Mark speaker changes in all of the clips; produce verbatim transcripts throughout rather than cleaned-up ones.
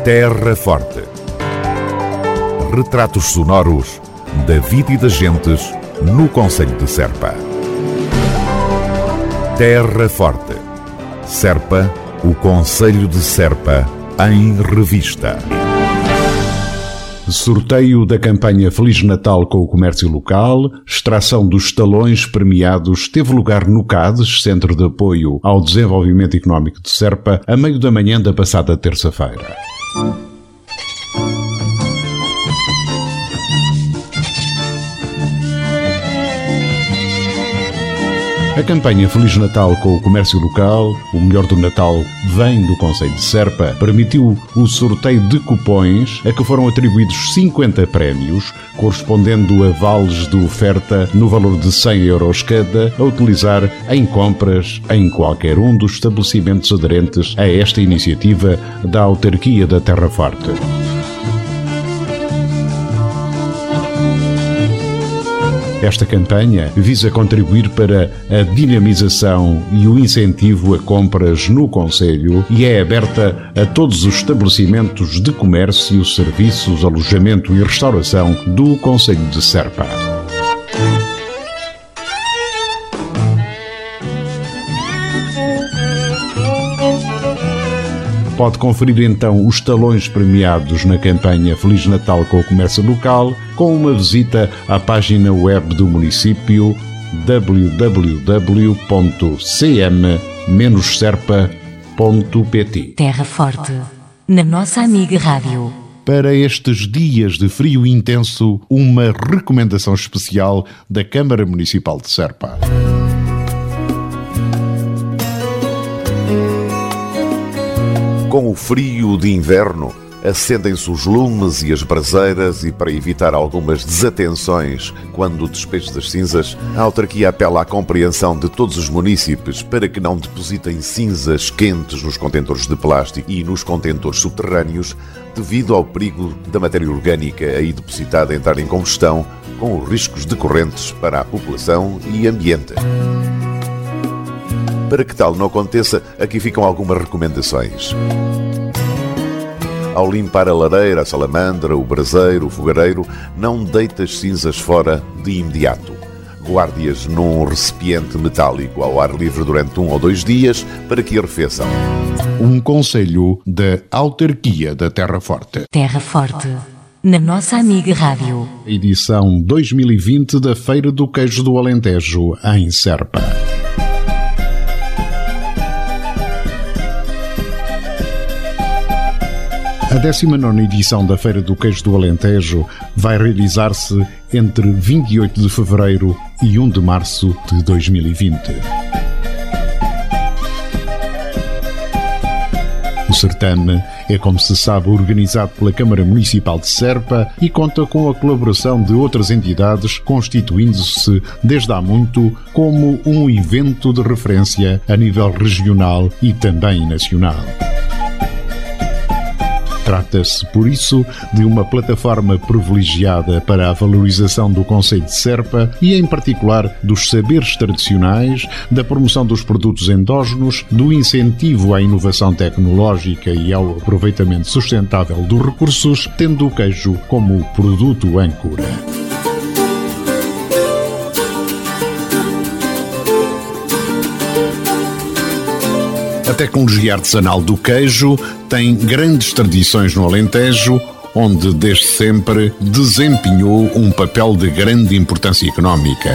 Speaker 1: Terra Forte. Retratos sonoros da vida e das gentes no concelho de Serpa. Terra Forte. Serpa, o concelho de Serpa, em revista.
Speaker 2: Sorteio da campanha Feliz Natal com o comércio local, extração dos talões premiados teve lugar no C A D S, Centro de Apoio ao Desenvolvimento Económico de Serpa, a meio da manhã da passada terça-feira. A campanha Feliz Natal com o comércio local, o melhor do Natal vem do concelho de Serpa, permitiu o sorteio de cupões a que foram atribuídos cinquenta prémios, correspondendo a vales de oferta no valor de cem euros cada, a utilizar em compras em qualquer um dos estabelecimentos aderentes a esta iniciativa da autarquia da Terra Forte. Esta campanha visa contribuir para a dinamização e o incentivo a compras no concelho e é aberta a todos os estabelecimentos de comércio, serviços, alojamento e restauração do concelho de Serpa. Pode conferir então os talões premiados na campanha Feliz Natal com o comércio local com uma visita à página web do município w w w ponto c m dash serpa ponto p t.
Speaker 3: Terra Forte, na nossa amiga rádio.
Speaker 2: Para estes dias de frio intenso, uma recomendação especial da Câmara Municipal de Serpa.
Speaker 1: Com o frio de inverno, acendem-se os lumes e as braseiras e, para evitar algumas desatenções quando o despejo das cinzas, a autarquia apela à compreensão de todos os munícipes para que não depositem cinzas quentes nos contentores de plástico e nos contentores subterrâneos devido ao perigo da matéria orgânica aí depositada entrar em combustão, com os riscos decorrentes para a população e ambiente. Para que tal não aconteça, aqui ficam algumas recomendações. Ao limpar a lareira, a salamandra, o braseiro, o fogareiro, não deite as cinzas fora de imediato. Guarde-as num recipiente metálico ao ar livre durante um ou dois dias para que arrefeçam.
Speaker 2: Um conselho da autarquia da Terra Forte.
Speaker 3: Terra Forte, na nossa amiga rádio.
Speaker 2: Edição dois mil e vinte da Feira do Queijo do Alentejo, em Serpa. A décima nona edição da Feira do Queijo do Alentejo vai realizar-se entre vinte e oito de fevereiro e primeiro de março de dois mil e vinte. O certame é, como se sabe, organizado pela Câmara Municipal de Serpa e conta com a colaboração de outras entidades, constituindo-se desde há muito como um evento de referência a nível regional e também nacional. Trata-se, por isso, de uma plataforma privilegiada para a valorização do concelho de Serpa e, em particular, dos saberes tradicionais, da promoção dos produtos endógenos, do incentivo à inovação tecnológica e ao aproveitamento sustentável dos recursos, tendo o queijo como produto âncora. A tecnologia artesanal do queijo tem grandes tradições no Alentejo, onde desde sempre desempenhou um papel de grande importância económica.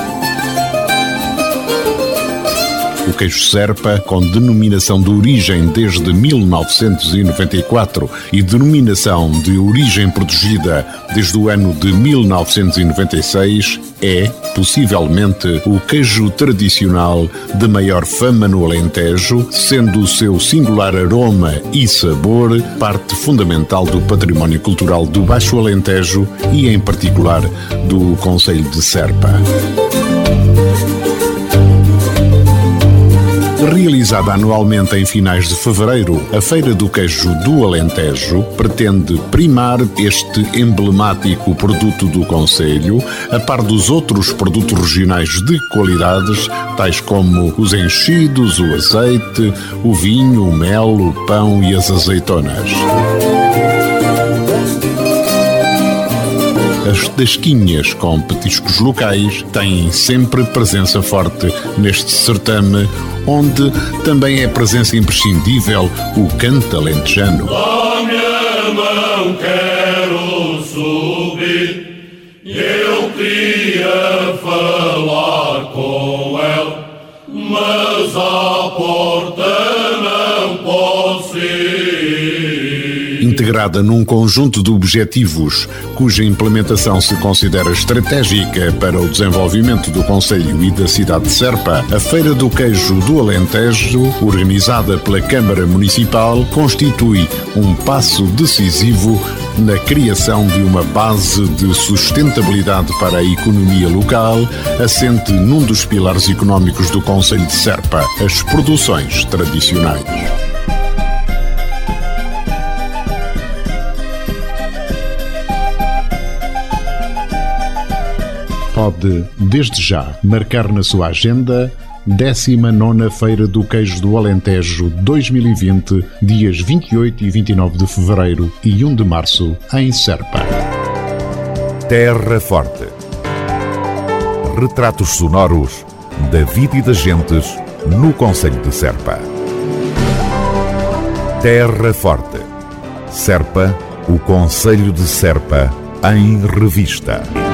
Speaker 2: O queijo Serpa, com denominação de origem desde mil novecentos e noventa e quatro e denominação de origem protegida desde o ano de mil novecentos e noventa e seis, é, possivelmente, o queijo tradicional de maior fama no Alentejo, sendo o seu singular aroma e sabor parte fundamental do património cultural do Baixo Alentejo e, em particular, do concelho de Serpa. Realizada anualmente em finais de fevereiro, a Feira do Queijo do Alentejo pretende primar este emblemático produto do concelho, a par dos outros produtos regionais de qualidades, tais como os enchidos, o azeite, o vinho, o mel, o pão e as azeitonas. As tasquinhas com petiscos locais têm sempre presença forte neste certame, onde também é presença imprescindível o canto alentejano.
Speaker 4: Da minha mão quero subir, eu queria falar com ele, mas à porta não posso ir.
Speaker 2: Integrada num conjunto de objetivos cuja implementação se considera estratégica para o desenvolvimento do concelho e da cidade de Serpa, a Feira do Queijo do Alentejo, organizada pela Câmara Municipal, constitui um passo decisivo na criação de uma base de sustentabilidade para a economia local, assente num dos pilares económicos do concelho de Serpa, as produções tradicionais. Pode, desde já, marcar na sua agenda décima nona Feira do Queijo do Alentejo dois mil e vinte, dias vinte e oito e vinte e nove de fevereiro e um de março, em Serpa.
Speaker 1: Terra Forte. Retratos sonoros da vida e das gentes no concelho de Serpa. Terra Forte. Serpa, o concelho de Serpa, em revista.